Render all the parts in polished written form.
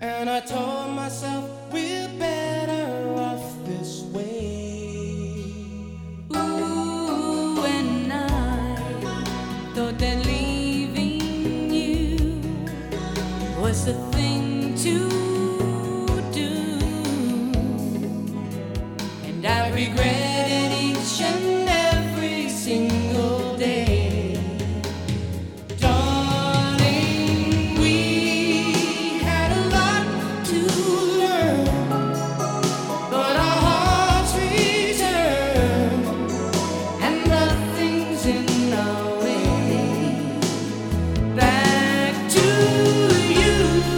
And I told myself we're better off this way. Ooh, and I thought that leaving you was the thing to do, and I regretted each and every single day. Darling, we had a lot to learn, but our hearts returned, and nothing's in our way. Back to you.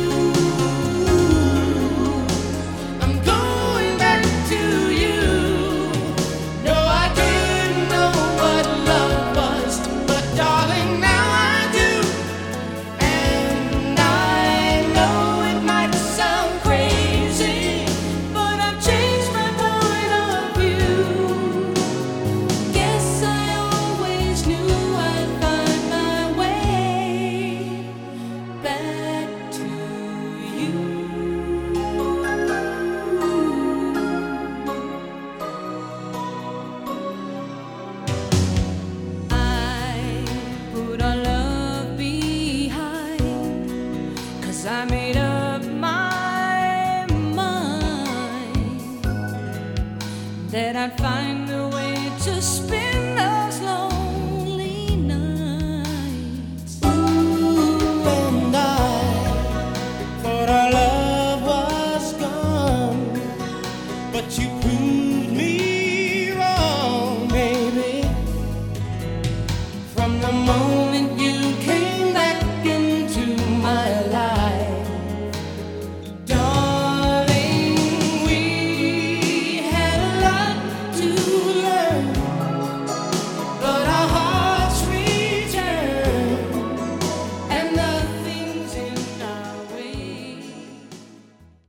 I'm going back to you. No, I didn't know what love was, but darling, now I do. And I know it might sound crazy, but I've changed my point of view. Guess I always knew I'd find my way back to you. I put our love behind, 'cause I made up my mind that I'd find the